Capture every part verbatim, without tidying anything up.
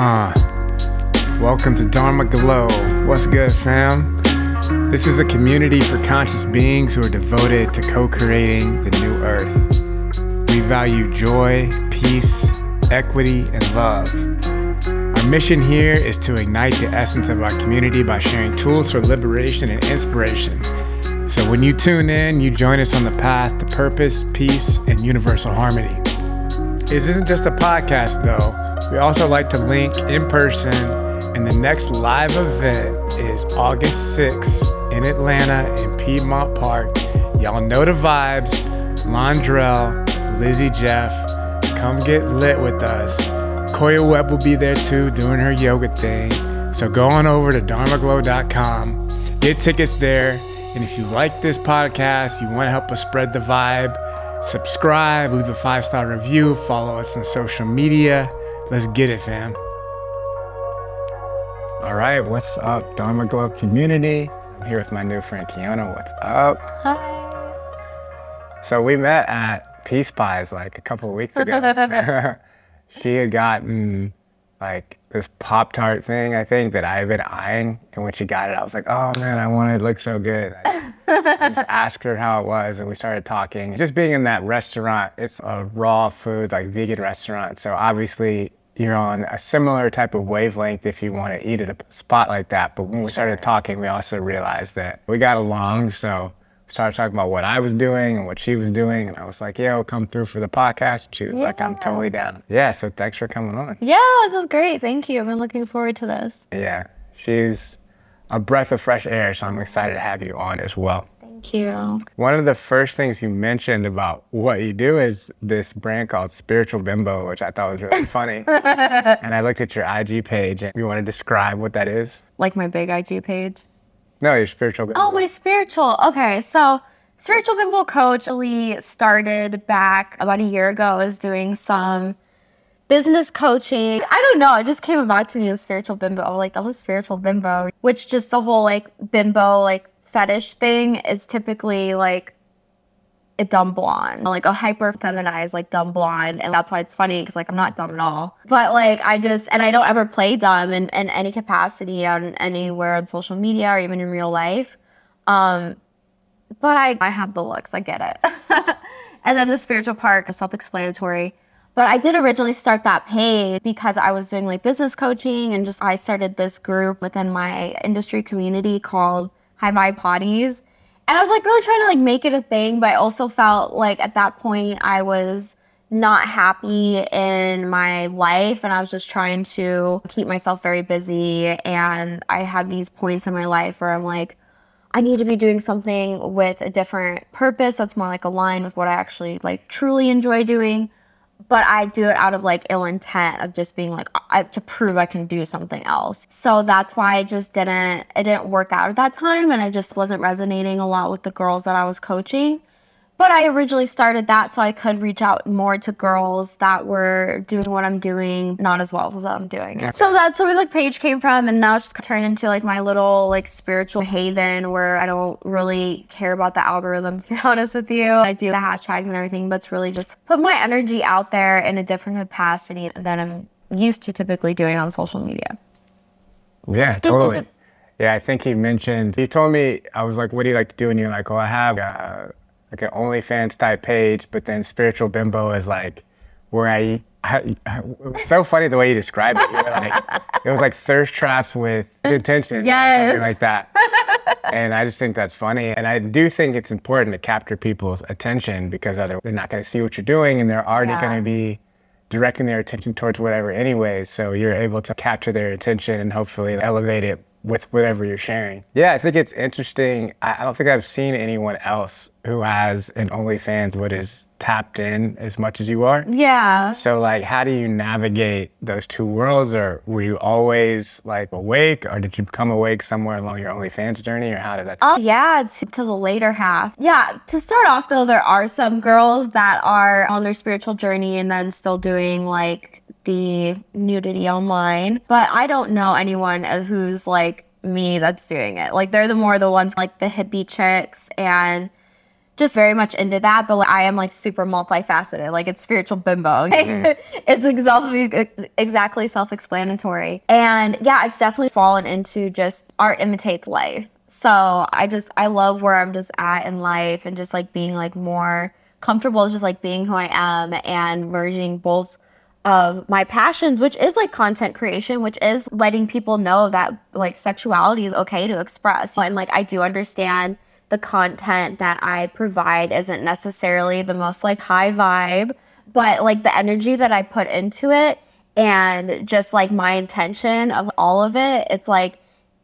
Uh, welcome to Dharma Glow. What's good, fam? This is a community for conscious beings who are devoted to co-creating the new earth. We value joy, peace, equity, and love. Our mission here is to ignite the essence of our community by sharing tools for liberation and inspiration. So when you tune in, you join us on the path to purpose, peace, and universal harmony. This isn't just a podcast, though. We also like to link in person, and the next live event is August sixth in Atlanta in Piedmont Park. Y'all know the vibes. Londrell, Lizzie Jeff, come get lit with us. Koya Webb will be there too, doing her yoga thing. So go on over to dharma glow dot com, get tickets there. And if you like this podcast, you want to help us spread the vibe, subscribe, leave a five-star review, follow us on social media. Let's get it, fam. All right, what's up, Dharma Glow community? I'm here with my new friend, Kiana. What's up? Hi. So we met at Peace Pies like a couple of weeks ago. She had gotten like this Pop-Tart thing, I think, that I had been eyeing. And when she got it, I was like, oh man, I want it to look so good. I, I just asked her how it was, and we started talking. Just being in that restaurant, it's a raw food, like vegan restaurant. So obviously you're on a similar type of wavelength if you want to eat at a spot like that. But when we started talking, we also realized that we got along. So we started talking about what I was doing and what she was doing. And I was like, yeah, we'll come through for the podcast. She was yeah. like, I'm totally down. Yeah, so thanks for coming on. Yeah, this was great. Thank you. I've been looking forward to this. Yeah, she's a breath of fresh air, so I'm excited to have you on as well. Thank you. One of the first things you mentioned about what you do is this brand called Spiritual Bimbo, which I thought was really funny. And I looked at your I G page, and you want to describe what that is? Like my big I G page? No, your Spiritual Bimbo. Oh, my spiritual. Okay, so Spiritual Bimbo Coach really started back about a year ago. I was doing some business coaching. I don't know, it just came about to me as Spiritual Bimbo. I was like, that was Spiritual Bimbo, which just the whole like bimbo, like fetish thing is typically like a dumb blonde, like a hyper feminized, like dumb blonde. And that's why it's funny because like I'm not dumb at all. But like I just, and I don't ever play dumb in, in any capacity on anywhere on social media or even in real life. Um, but I, I have the looks, I get it. And then the spiritual part is self-explanatory. But I did originally start that page because I was doing like business coaching and just I started this group within my industry community called High Vibe Potties. And I was like really trying to like make it a thing, but I also felt like at that point I was not happy in my life and I was just trying to keep myself very busy. And I had these points in my life where I'm like, I need to be doing something with a different purpose that's more like aligned with what I actually like truly enjoy doing. But I do it out of like ill intent of just being like, I, to prove I can do something else. So that's why I just didn't, it didn't work out at that time. And I just wasn't resonating a lot with the girls that I was coaching. But I originally started that so I could reach out more to girls that were doing what I'm doing, not as well as I'm doing it. So that's where the page came from, and now it's just turned into like my little like spiritual haven where I don't really care about the algorithm, to be honest with you. I do the hashtags and everything, but it's really just put my energy out there in a different capacity than I'm used to typically doing on social media. Yeah, totally. Yeah, I think he mentioned, he told me, I was like, what do you like to do? And you're like, oh, I have a like an OnlyFans type page, but then Spiritual Bimbo is like where I, I, I it's so funny the way you described it. You were like, it was like thirst traps with intention, yes. something like that. And I just think that's funny. And I do think it's important to capture people's attention because otherwise they're not going to see what you're doing and they're already yeah. going to be directing their attention towards whatever anyways. So you're able to capture their attention and hopefully elevate it with whatever you're sharing. Yeah, I think it's interesting. I, I don't think I've seen anyone else who has an OnlyFans but is tapped in as much as you are. Yeah. So like, how do you navigate those two worlds? Or were you always like awake, or did you become awake somewhere along your OnlyFans journey, or how did that? Uh, yeah, to, to the later half. Yeah, to start off though, there are some girls that are on their spiritual journey and then still doing like the nudity online, but I don't know anyone who's like me that's doing it. Like they're the more the ones like the hippie chicks and just very much into that, but like, I am like super multifaceted. Like it's spiritual bimbo. Mm. It's exactly exactly self-explanatory. And yeah, it's definitely fallen into just art imitates life. So I just I love where I'm just at in life and just like being like more comfortable just like being who I am and merging both of my passions, which is like content creation, which is letting people know that like sexuality is okay to express. And like I do understand the content that I provide isn't necessarily the most like high vibe, but like the energy that I put into it and just like my intention of all of it, it's like,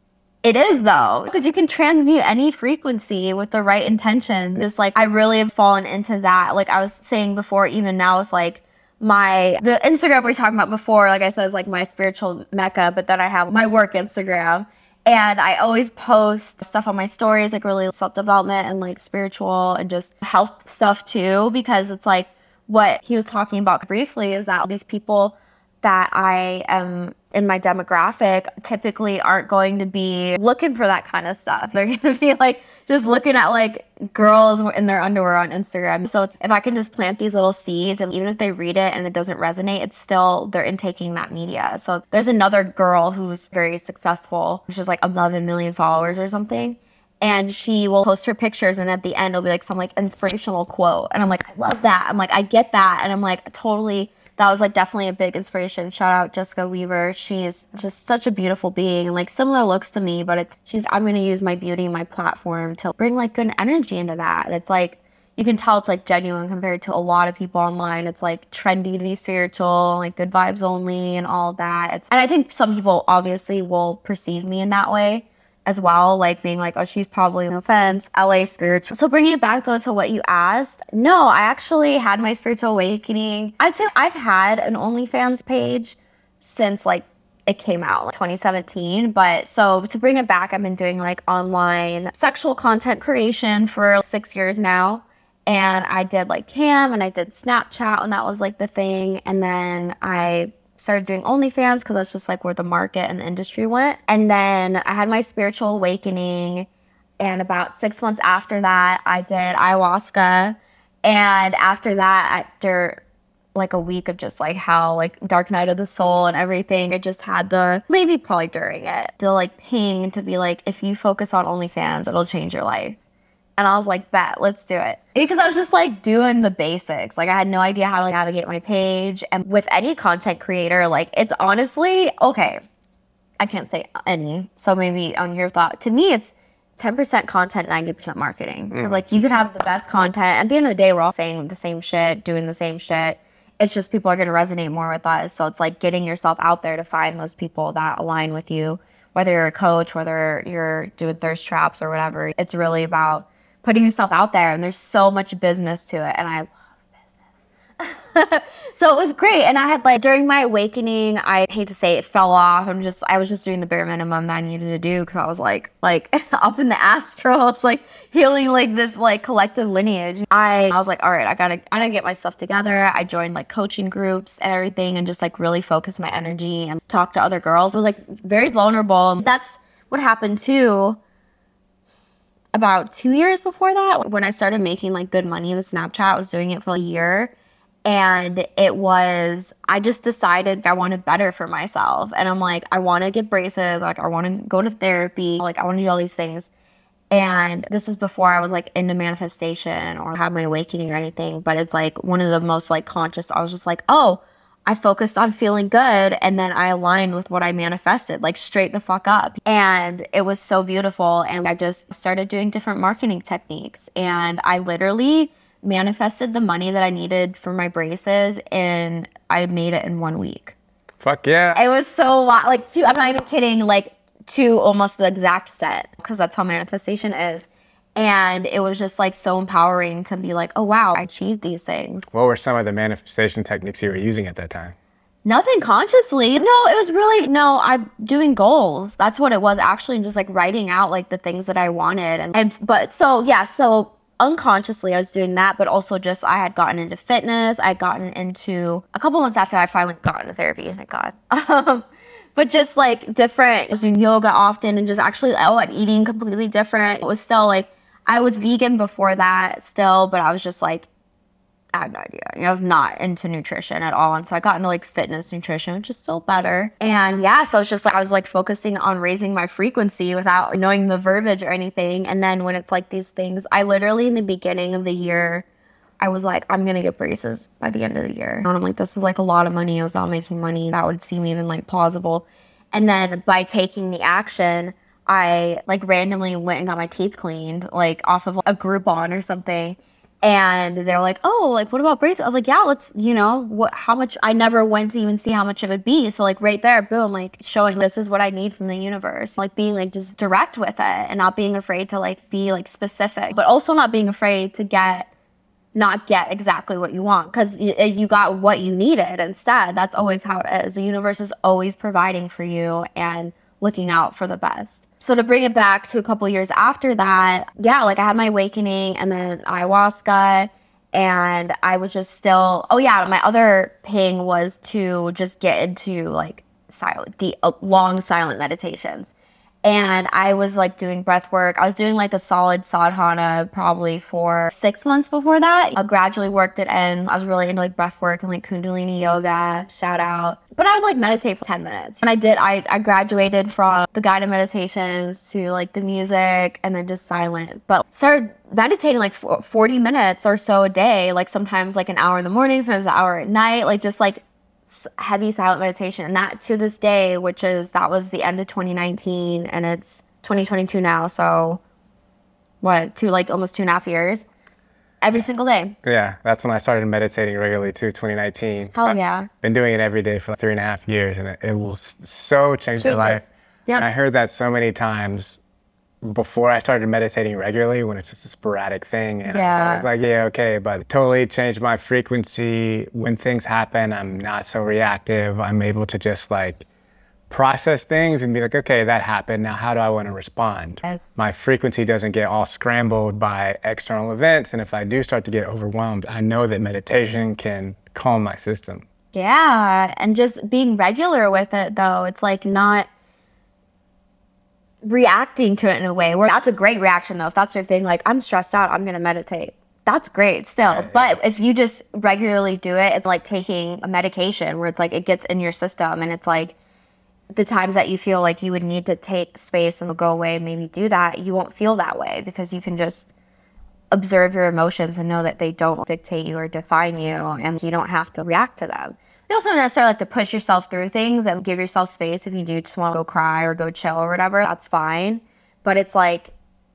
it is though, because you can transmute any frequency with the right intention. Just like, I really have fallen into that. Like I was saying before, even now with like my, the Instagram we were talking about before, like I said, is like my spiritual mecca, but then I have my work Instagram. And I always post stuff on my stories, like really self-development and like spiritual and just health stuff too, because it's like what he was talking about briefly is that these people that I am in my demographic typically aren't going to be looking for that kind of stuff. They're going to be like just looking at like girls in their underwear on Instagram. So if I can just plant these little seeds, and even if they read it and it doesn't resonate, it's still, they're intaking that media. So there's another girl who's very successful. She's like eleven million followers or something. And she will post her pictures, and at the end it'll be like some like inspirational quote. And I'm like, I love that. I'm like, I get that. And I'm like, totally, that was like definitely a big inspiration. Shout out Jessica Weaver. She's just such a beautiful being and like similar looks to me, but it's, she's, I'm going to use my beauty and my platform to bring like good energy into that. And it's like, you can tell it's like genuine compared to a lot of people online. It's like trendy to be spiritual, like good vibes only and all that. It's, and I think some people obviously will perceive me in that way as well, like being like, oh, she's probably, no offense, L A spiritual. So bringing it back though to what you asked, no, I actually had my spiritual awakening. I'd say I've had an OnlyFans page since like it came out, like twenty seventeen. But so to bring it back, I've been doing like online sexual content creation for six years now. And I did like Cam and I did Snapchat, and that was like the thing. And then I started doing OnlyFans because that's just like where the market and the industry went. And then I had my spiritual awakening, and about six months after that I did ayahuasca. And after that, after like a week of just like how like dark night of the soul and everything, I just had the, maybe probably during it, the like ping to be like, if you focus on OnlyFans, it'll change your life. And I was like, bet, let's do it. Because I was just like doing the basics. Like I had no idea how to like navigate my page. And with any content creator, like it's honestly, okay, I can't say any. So maybe on your thought, to me, it's ten percent content, ninety percent marketing. Because mm. like you could have the best content. At the end of the day, we're all saying the same shit, doing the same shit. It's just people are going to resonate more with us. So it's like getting yourself out there to find those people that align with you, whether you're a coach, whether you're doing thirst traps or whatever. It's really about putting yourself out there, and there's so much business to it, and I love business. So it was great. And I had like, during my awakening, I hate to say it, fell off. I'm just, I was just doing the bare minimum that I needed to do, because I was like, like up in the astral, it's like healing like this like collective lineage. I, I was like, all right, I gotta, I gotta get my stuff together. I joined like coaching groups and everything, and just like really focus my energy and talk to other girls. It was like very vulnerable. That's what happened too. About two years before that, when I started making like good money with Snapchat, I was doing it for a year. And it was, I just decided I wanted better for myself. And I'm like, I want to get braces. Like, I want to go to therapy. Like, I want to do all these things. And this is before I was like into manifestation or had my awakening or anything. But it's like one of the most like conscious, I was just like, oh, I focused on feeling good, and then I aligned with what I manifested, like straight the fuck up. And it was so beautiful. And I just started doing different marketing techniques. And I literally manifested the money that I needed for my braces, and I made it in one week. Fuck yeah. It was so, like, two, I'm not even kidding, like two almost the exact set, because that's how manifestation is. And it was just like so empowering to be like, oh wow, I achieved these things. What were some of the manifestation techniques you were using at that time? Nothing consciously. No, it was really, no, I'm doing goals. That's what it was actually, just like writing out like the things that I wanted. And, and but so, yeah, so unconsciously I was doing that, but also just I had gotten into fitness. I had gotten into, a couple months after I finally got into therapy, thank God. Um, but just like different, I was doing yoga often, and just actually, oh, and eating completely different. It was still like, I was vegan before that still, but I was just like, I had no idea. I was not into nutrition at all. And so I got into like fitness nutrition, which is still better. And yeah, so it's just like I was like focusing on raising my frequency without knowing the verbiage or anything. And then when it's like these things, I literally in the beginning of the year, I was like, I'm going to get braces by the end of the year. And I'm like, this is like a lot of money. I was not making money. That would seem even like plausible. And then by taking the action, I like randomly went and got my teeth cleaned, like off of a Groupon or something. And they're like, oh, like, what about braces? I was like, yeah, let's, you know, what, how much, I never went to even see how much it would be. So like right there, boom, like showing this is what I need from the universe. Like being like just direct with it and not being afraid to like be like specific, but also not being afraid to get, not get exactly what you want because you, you got what you needed instead. That's always how it is. The universe is always providing for you and looking out for the best. So to bring it back to a couple years after that, yeah, like I had my awakening and then ayahuasca, and I was just still, oh yeah, my other ping was to just get into like silent, deep, long silent meditations. And I was like doing breath work. I was doing like a solid sadhana probably for six months before that. I gradually worked it in. I was really into like breath work and like Kundalini yoga, shout out. But I would like meditate for ten minutes. And I did, I, I graduated from the guided meditations to like the music and then just silent. But started meditating like forty minutes or so a day, like sometimes like an hour in the morning, sometimes an hour at night, like just like heavy silent meditation. And that to this day, which is that was the end of twenty nineteen and it's twenty twenty-two now, so what, two like almost two and a half years, every single day. Yeah, that's when I started meditating regularly too, twenty nineteen. Hell yeah. I've been doing it every day for like three and a half years, and it, it will so change my life. Yep. And I heard that so many times before I started meditating regularly, when it's just a sporadic thing. And Yeah. I was like, yeah, okay, but it totally changed my frequency. When things happen, I'm not so reactive. I'm able to just like process things and be like, okay, that happened. Now, how do I want to respond? Yes. My frequency doesn't get all scrambled by external events. And if I do start to get overwhelmed, I know that meditation can calm my system. Yeah. And just being regular with it though, it's like not reacting to it in a way where that's a great reaction though. If that's your thing, like I'm stressed out, I'm going to meditate. That's great still. Yeah, but yeah. if you just regularly do it, it's like taking a medication where it's like it gets in your system, and it's like the times that you feel like you would need to take space and go away, maybe do that, you won't feel that way because you can just observe your emotions and know that they don't dictate you or define you, and you don't have to react to them. You also don't necessarily have to push yourself through things and give yourself space. If you do just want to go cry or go chill or whatever, that's fine. But it's like,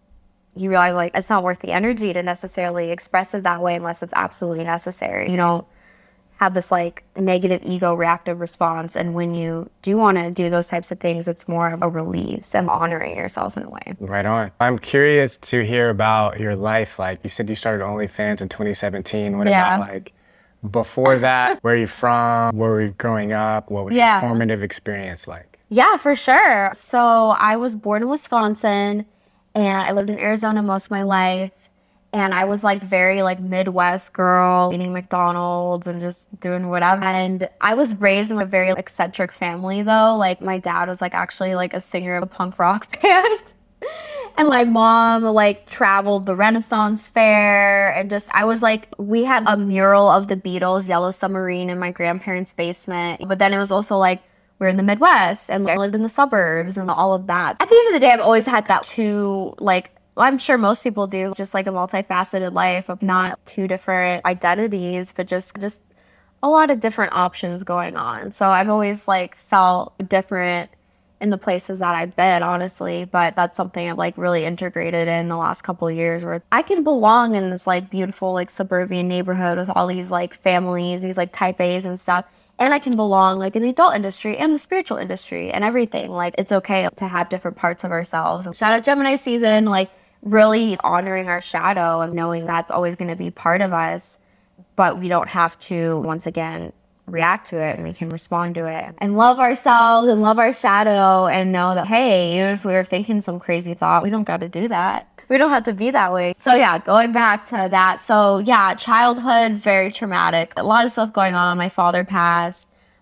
you realize like it's not worth the energy to necessarily express it that way unless it's absolutely necessary. You don't have this like negative ego reactive response. And when you do want to do those types of things, it's more of a release and honoring yourself in a way. Right on. I'm curious to hear about your life. Like you said, you started OnlyFans in twenty seventeen. What Yeah. about like before that? Where are you from? Where were you growing up? What was Yeah. your formative experience like? Yeah, for sure. So I was born in Wisconsin and I lived in Arizona most of my life. And I was like very like Midwest girl, eating McDonald's and just doing whatever. And I was raised in a very eccentric family though. Like my dad was like actually like a singer of a punk rock band. And my mom like traveled the Renaissance Fair, and just I was like, we had a mural of the Beatles, Yellow Submarine, in my grandparents' basement. But then it was also like, we're in the Midwest and I lived in the suburbs and all of that. At the end of the day, I've always had that two, like, I'm sure most people do, just like a multifaceted life of not two different identities, but just just a lot of different options going on. So I've always like felt different in the places that I've been, honestly, but that's something I've like really integrated in the last couple of years, where I can belong in this like beautiful like suburban neighborhood with all these like families, these like type A's and stuff. And I can belong like in the adult industry and the spiritual industry and everything. Like it's okay to have different parts of ourselves. Shout out Gemini season, like really honoring our shadow and knowing that's always going to be part of us, but we don't have to, once again, react to it, and we can respond to it and love ourselves and love our shadow and know that, hey, even if we were thinking some crazy thought, we don't got to do that. We don't have to be that way. So yeah, going back to that. So yeah, childhood, very traumatic. A lot of stuff going on. My father passed.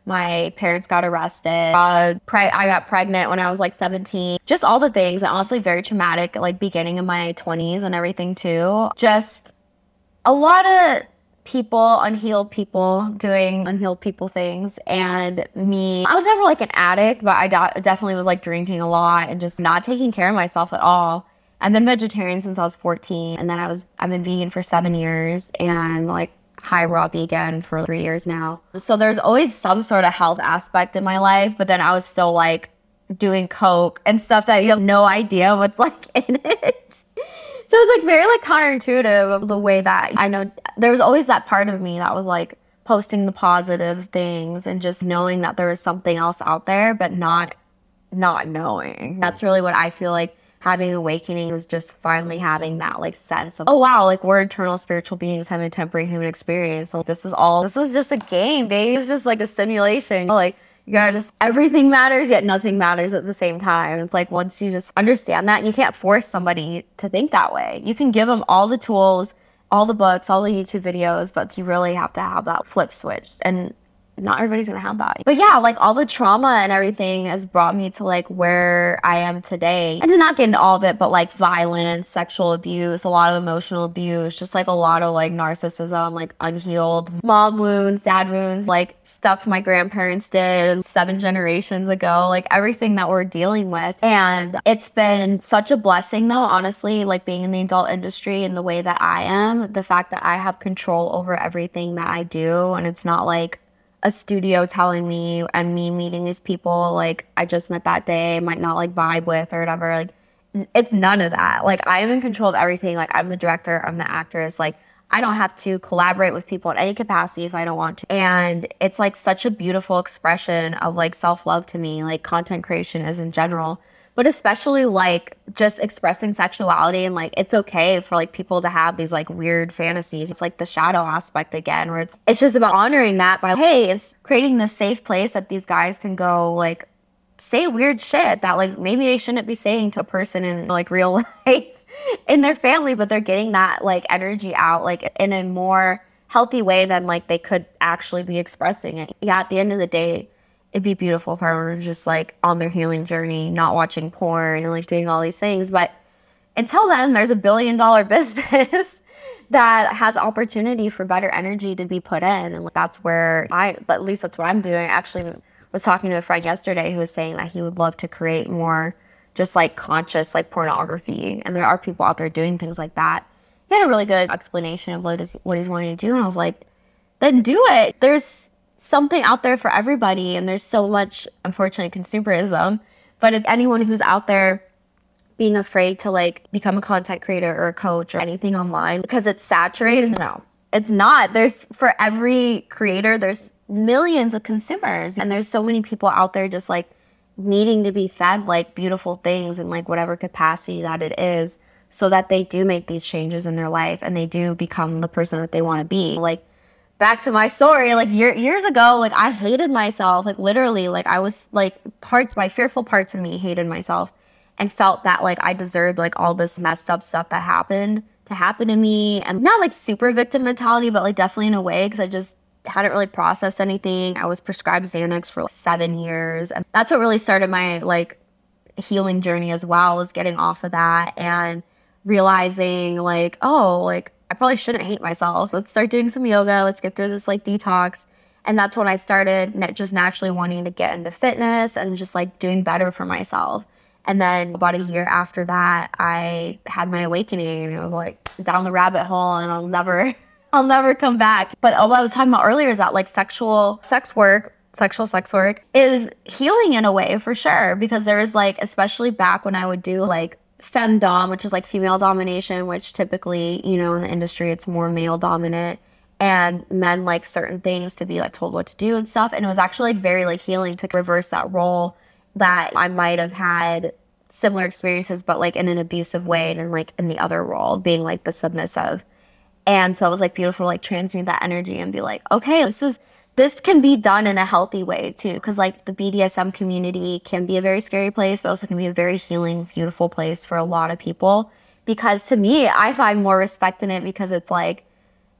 My parents got arrested. Uh, pre- I got pregnant when I was like seventeen. Just all the things. And honestly, very traumatic, like beginning of my twenties and everything too. Just a lot of people, unhealed people doing unhealed people things. And me, I was never like an addict, but I do- definitely was like drinking a lot and just not taking care of myself at all. I've been vegetarian since I was fourteen. And then I was, I've been vegan for seven years and like high raw vegan for three years now. So there's always some sort of health aspect in my life, but then I was still like doing coke and stuff that you have no idea what's like in it. So it's like very like counterintuitive of the way that I know there was always that part of me that was like posting the positive things and just knowing that there was something else out there, but not not knowing. That's really what I feel like having awakening was, just finally having that like sense of, oh wow, like we're eternal spiritual beings having a temporary human experience. So this is all, this is just a game, baby. It's just like a simulation. Like you gotta just, everything matters yet nothing matters at the same time. It's like once you just understand that, and you can't force somebody to think that way. You can give them all the tools, all the books, all the YouTube videos, but you really have to have that flip switch. And not everybody's gonna have that. But yeah, like all the trauma and everything has brought me to like where I am today. I did not get into all of it, but like violence, sexual abuse, a lot of emotional abuse, just like a lot of like narcissism, like unhealed mom wounds, dad wounds, like stuff my grandparents did seven generations ago, like everything that we're dealing with. And it's been such a blessing though, honestly, like being in the adult industry and the way that I am, the fact that I have control over everything that I do. And it's not like a studio telling me and me meeting these people like I just met that day might not like vibe with or whatever. Like it's none of that. Like I am in control of everything. Like I'm the director, I'm the actress. Like I don't have to collaborate with people in any capacity if I don't want to. And it's like such a beautiful expression of like self-love to me, like content creation is in general. But especially like just expressing sexuality and like it's okay for like people to have these like weird fantasies. It's like the shadow aspect again, where it's it's just about honoring that by, hey, it's creating this safe place that these guys can go like say weird shit that like maybe they shouldn't be saying to a person in like real life in their family, but they're getting that like energy out like in a more healthy way than like they could actually be expressing it. Yeah, at the end of the day, it'd be beautiful if everyone was just like on their healing journey, not watching porn and like doing all these things. But until then, there's a billion dollar business that has opportunity for better energy to be put in. And that's where I, at least that's what I'm doing. I actually was talking to a friend yesterday who was saying that he would love to create more just like conscious like pornography. And there are people out there doing things like that. He had a really good explanation of what, is, what he's wanting to do. And I was like, then do it. There's something out there for everybody, and there's so much, unfortunately, consumerism. But if anyone who's out there being afraid to like become a content creator or a coach or anything online because it's saturated, no, it's not. There's, for every creator, there's millions of consumers, and there's so many people out there just like needing to be fed like beautiful things in like whatever capacity that it is, so that they do make these changes in their life and they do become the person that they want to be. Like back to my story, like year, years ago, like I hated myself, like literally, like I was like parts, my fearful parts of me hated myself and felt that like I deserved like all this messed up stuff that happened to happen to me. And not like super victim mentality, but like definitely in a way, because I just hadn't really processed anything. I was prescribed Xanax for like seven years. And that's what really started my like healing journey as well, was getting off of that and realizing like, oh, like I probably shouldn't hate myself. Let's start doing some yoga. Let's get through this like detox. And that's when I started just naturally wanting to get into fitness and just like doing better for myself. And then about a year after that, I had my awakening and it was like down the rabbit hole, and I'll never, I'll never come back. But what I was talking about earlier is that like sexual sex work, sexual sex work is healing in a way for sure. Because there is like, especially back when I would do like femdom, which is like female domination, which typically, you know, in the industry, it's more male dominant, and men like certain things to be like told what to do and stuff. And it was actually like very like healing to reverse that role that I might have had similar experiences, but like in an abusive way, and like in the other role being like the submissive. And so it was like beautiful to like transmute that energy and be like, okay, this is, this can be done in a healthy way too. Because like the B D S M community can be a very scary place, but also can be a very healing, beautiful place for a lot of people. Because to me, I find more respect in it because it's like,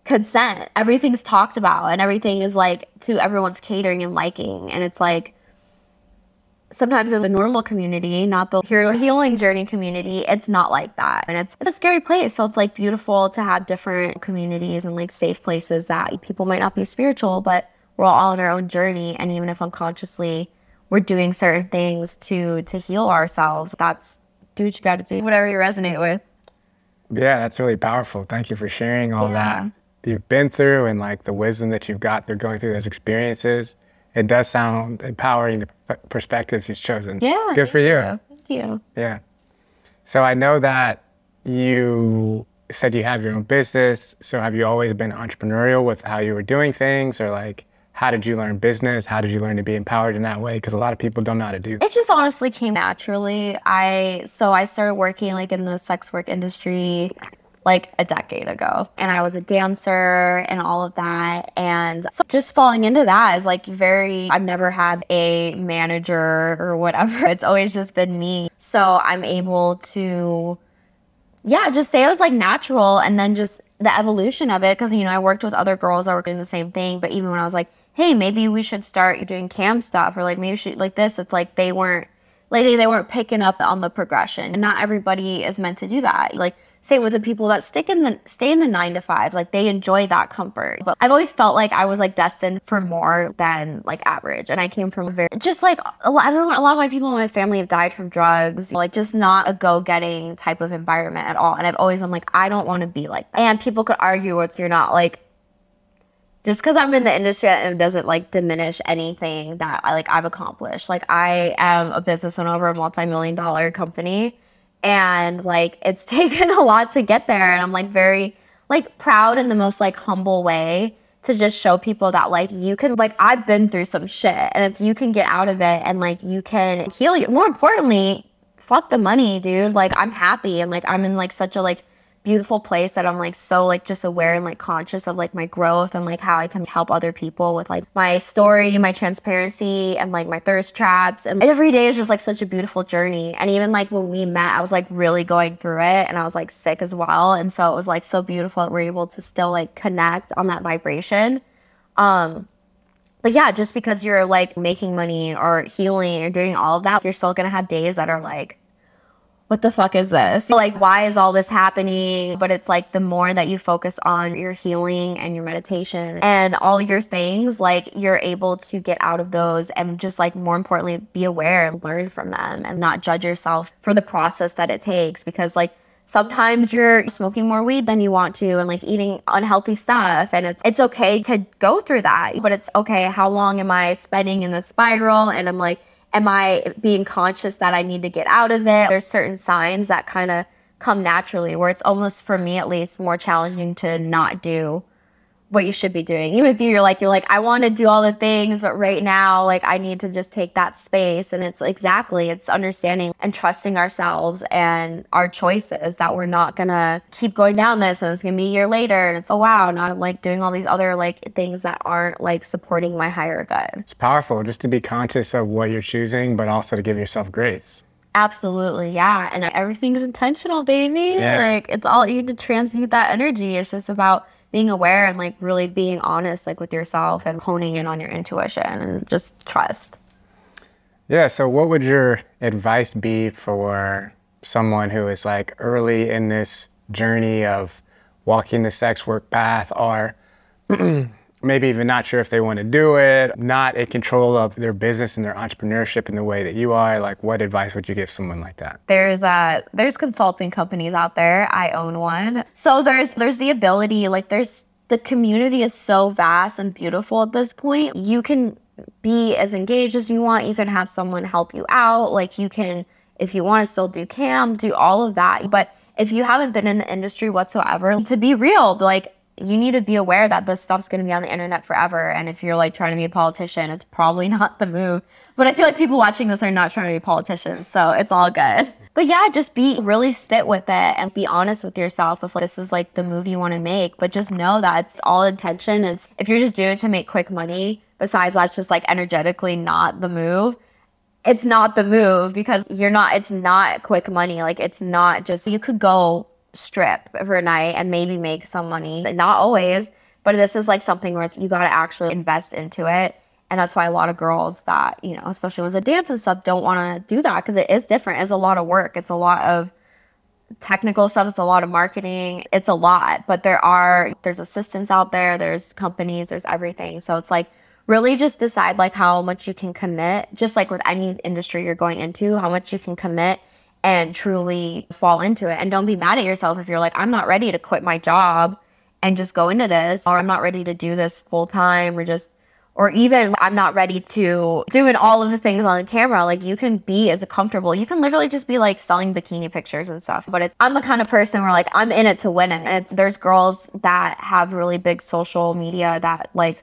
consent. Everything's talked about and everything is like to everyone's catering and liking. And it's like, sometimes in the normal community, not the hero healing journey community, it's not like that. And it's, it's a scary place. So it's like beautiful to have different communities and like safe places that people might not be spiritual, but we're all on our own journey. And even if unconsciously we're doing certain things to to heal ourselves, that's do what you got to do, whatever you resonate with. Yeah, that's really powerful. Thank you for sharing all Yeah. that you've been through and like the wisdom that you've got through going through those experiences. It does sound empowering, the p- perspectives you've chosen. Yeah. Good for you. you. Thank you. Yeah. So I know that you said you have your own business. So have you always been entrepreneurial with how you were doing things, or like, how did you learn business? How did you learn to be empowered in that way? Because a lot of people don't know how to do that. It just honestly came naturally. I so I started working like in the sex work industry like a decade ago, and I was a dancer and all of that, and so just falling into that is like very, I've never had a manager or whatever. It's always just been me. So I'm able to, yeah, just say it was like natural, and then just the evolution of it, because you know I worked with other girls that were doing the same thing, but even when I was like, hey, maybe we should start doing cam stuff, or like maybe we should like this, it's like they weren't like they, they weren't picking up on the progression, and not everybody is meant to do that. Like same with the people that stick in the stay in the nine to five, like they enjoy that comfort. But I've always felt like I was like destined for more than like average, and I came from a very just like a lot, I don't know, a lot of my people in my family have died from drugs, like just not a go-getting type of environment at all. And I've always I'm like I don't want to be like that. And people could argue with you're not like. Just because I'm in the industry, it doesn't like diminish anything that I like I've accomplished. Like I am a business owner over a multi-million dollar company, and like it's taken a lot to get there. And I'm like very like proud in the most like humble way to just show people that like you can, like I've been through some shit, and if you can get out of it and like you can heal you. More importantly, fuck the money, dude. Like I'm happy, and like I'm in like such a like beautiful place that I'm like so like just aware and like conscious of like my growth and like how I can help other people with like my story, my transparency, and like my thirst traps. And every day is just like such a beautiful journey. And even like when we met, I was like really going through it, and I was like sick as well. And so it was like so beautiful that we're able to still like connect on that vibration. Um, but yeah, just because you're like making money or healing or doing all of that, you're still gonna have days that are like, what the fuck is this? Like, why is all this happening? But it's like the more that you focus on your healing and your meditation and all your things, like you're able to get out of those and just like more importantly, be aware and learn from them and not judge yourself for the process that it takes. Because like sometimes you're smoking more weed than you want to and like eating unhealthy stuff, and it's it's okay to go through that. But it's okay, how long am I spending in the spiral? And I'm like, am I being conscious that I need to get out of it? There's certain signs that kind of come naturally where it's almost, for me at least, more challenging to not do what you should be doing. Even if you're like, you're like, I want to do all the things, but right now, like, I need to just take that space. And it's exactly, it's understanding and trusting ourselves and our choices that we're not going to keep going down this and it's going to be a year later. And it's, oh, wow, now I'm like doing all these other like things that aren't like supporting my higher good. It's powerful just to be conscious of what you're choosing, but also to give yourself grace. Absolutely, yeah. And everything's intentional, baby. Yeah. Like, it's all, you need to transmute that energy. It's just about being aware and like really being honest like with yourself and honing in on your intuition and just trust. Yeah, so what would your advice be for someone who is like early in this journey of walking the sex work path, or maybe even not sure if they want to do it, not in control of their business and their entrepreneurship in the way that you are? Like, what advice would you give someone like that? There's uh there's consulting companies out there. I own one. So there's there's the ability, like there's the community is so vast and beautiful at this point. You can be as engaged as you want. You can have someone help you out. Like you can, if you want to still do cam, do all of that. But if you haven't been in the industry whatsoever, to be real, like you need to be aware that this stuff's going to be on the internet forever. And if you're like trying to be a politician, it's probably not the move. But I feel like people watching this are not trying to be politicians, so it's all good. But yeah, just be really sit with it and be honest with yourself if like, this is like the move you want to make. But just know that it's all intention. It's if you're just doing it to make quick money, besides that's just like energetically not the move. It's not the move because you're not, it's not quick money. Like it's not just, you could go strip overnight and maybe make some money. Not always, but this is like something where you got to actually invest into it. And that's why a lot of girls that, you know, especially with the dance and stuff, don't want to do that because it is different. It's a lot of work. It's a lot of technical stuff. It's a lot of marketing. It's a lot. But there are, there's assistants out there. There's companies. There's everything. So it's like really just decide like how much you can commit, just like with any industry you're going into, how much you can commit and truly fall into it. And don't be mad at yourself if you're like, I'm not ready to quit my job and just go into this, or I'm not ready to do this full time, or just, or even I'm not ready to doing all of the things on the camera. Like you can be as comfortable. You can literally just be like selling bikini pictures and stuff. But it's, I'm the kind of person where like I'm in it to win it. And it's, there's girls that have really big social media that like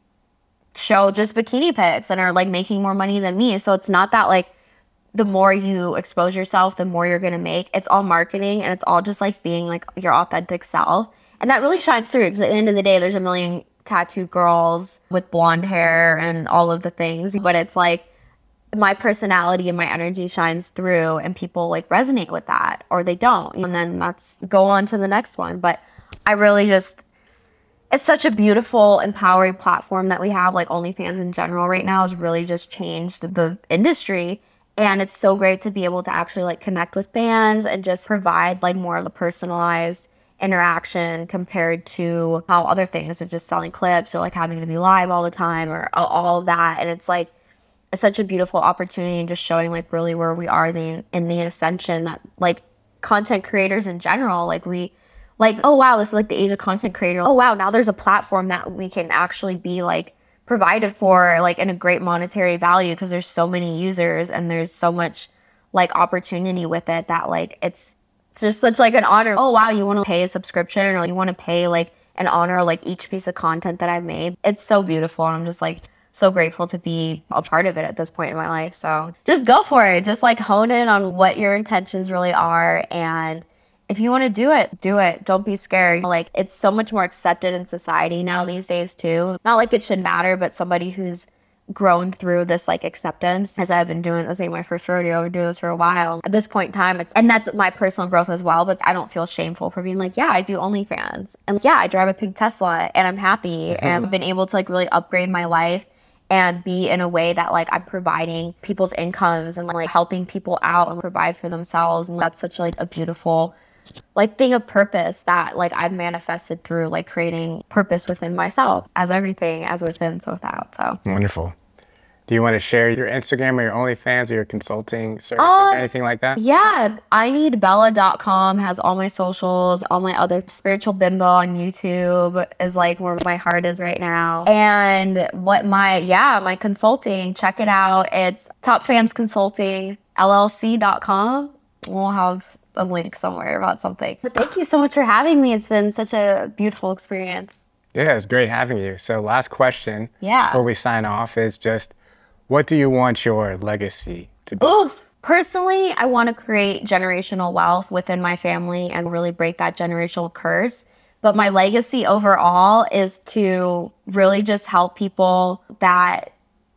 show just bikini pics and are like making more money than me. So it's not that like the more you expose yourself, the more you're gonna make. It's all marketing and it's all just like being like your authentic self. And that really shines through because at the end of the day, there's a million tattooed girls with blonde hair and all of the things. But it's like my personality and my energy shines through and people like resonate with that or they don't. And then that's go on to the next one. But I really just, it's such a beautiful, empowering platform that we have. Like OnlyFans in general right now has really just changed the industry. And it's so great to be able to actually like connect with fans and just provide like more of a personalized interaction compared to how other things are just selling clips or like having to be live all the time or all of that. And it's like, it's such a beautiful opportunity and just showing like really where we are in the, in the ascension that like content creators in general, like we, like, oh wow, this is like the age of content creator. Oh wow, now there's a platform that we can actually be like provided for like in a great monetary value because there's so many users and there's so much like opportunity with it that like it's it's just such like an honor. Oh wow, you want to pay a subscription or you want to pay like an honor like each piece of content that I've made. It's so beautiful and I'm just like so grateful to be a part of it at this point in my life. So just go for it. Just like hone in on what your intentions really are, and if you want to do it, do it. Don't be scared. Like it's so much more accepted in society now these days too. Not like it should matter, but somebody who's grown through this like acceptance, as I've been doing, this ain't my first rodeo, I've been doing this for a while. At this point in time, it's, and that's my personal growth as well, but I don't feel shameful for being like, yeah, I do OnlyFans. And yeah, I drive a pink Tesla and I'm happy and I've been able to like really upgrade my life and be in a way that like I'm providing people's incomes and like helping people out and provide for themselves. And that's such like a beautiful like thing of purpose that like I've manifested through like creating purpose within myself, as everything as within so without. So wonderful. Do you want to share your Instagram or your OnlyFans or your consulting services um, or anything like that? Yeah, I need bella dot com has all my socials. All my other Spiritual Bimbo on YouTube is like where my heart is right now. And what my, yeah, my consulting, check it out. It's Top Fans Consulting L L C dot com. We'll have a link somewhere about something. But thank you so much for having me. It's been such a beautiful experience. Yeah, it's great having you. So last question yeah. before we sign off is just, what do you want your legacy to be? Oof. Personally, I want to create generational wealth within my family and really break that generational curse. But my legacy overall is to really just help people that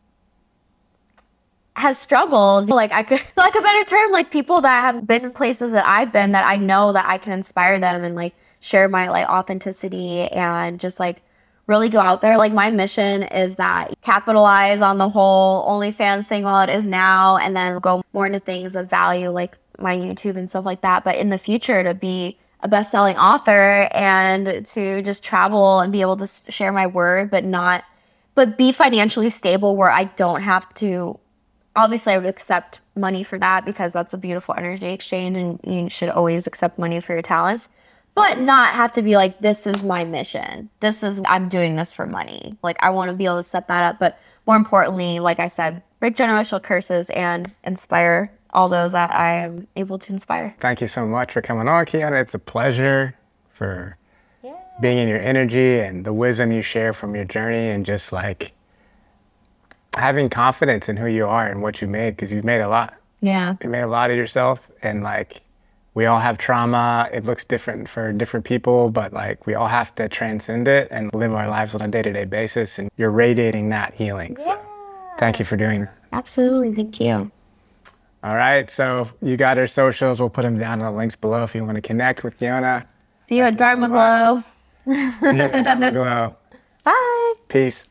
have struggled. Like I could, like a better term, like people that have been in places that I've been, that I know that I can inspire them and like share my like authenticity and just like really go out there. Like my mission is that capitalize on the whole OnlyFans thing while it is now, and then go more into things of value like my YouTube and stuff like that. But in the future to be a best-selling author and to just travel and be able to share my word, but not, but be financially stable where I don't have to. Obviously, I would accept money for that because that's a beautiful energy exchange and you should always accept money for your talents, but not have to be like, this is my mission. This is, I'm doing this for money. Like, I want to be able to set that up. But more importantly, like I said, break generational curses and inspire all those that I am able to inspire. Thank you so much for coming on, Kiana. It's a pleasure for yeah. being in your energy and the wisdom you share from your journey and just like having confidence in who you are and what you made, because you've made a lot. Yeah. You made a lot of yourself, and like we all have trauma. It looks different for different people, but like we all have to transcend it and live our lives on a day-to-day basis, and you're radiating that healing. Yeah. So thank you for doing that. Absolutely. Thank you. All right. So you got her socials. We'll put them down in the links below if you want to connect with Fiona. See you at Dharma Glow. Yeah, Dharma Glow. Bye. Peace.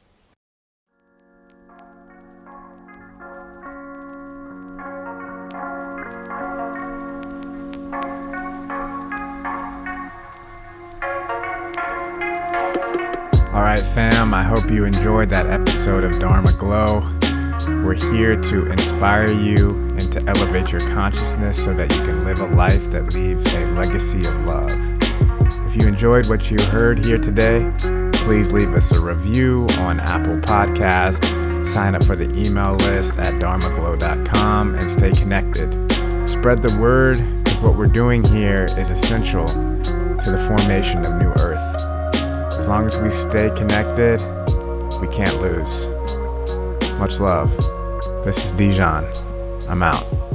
All right, fam, I hope you enjoyed that episode of Dharma Glow. We're here to inspire you and to elevate your consciousness so that you can live a life that leaves a legacy of love. If you enjoyed what you heard here today, please leave us a review on Apple Podcasts, sign up for the email list at dharma glow dot com, and stay connected. Spread the word, because what we're doing here is essential to the formation of New Earth. As long as we stay connected, we can't lose. Much love. This is Dijon. I'm out.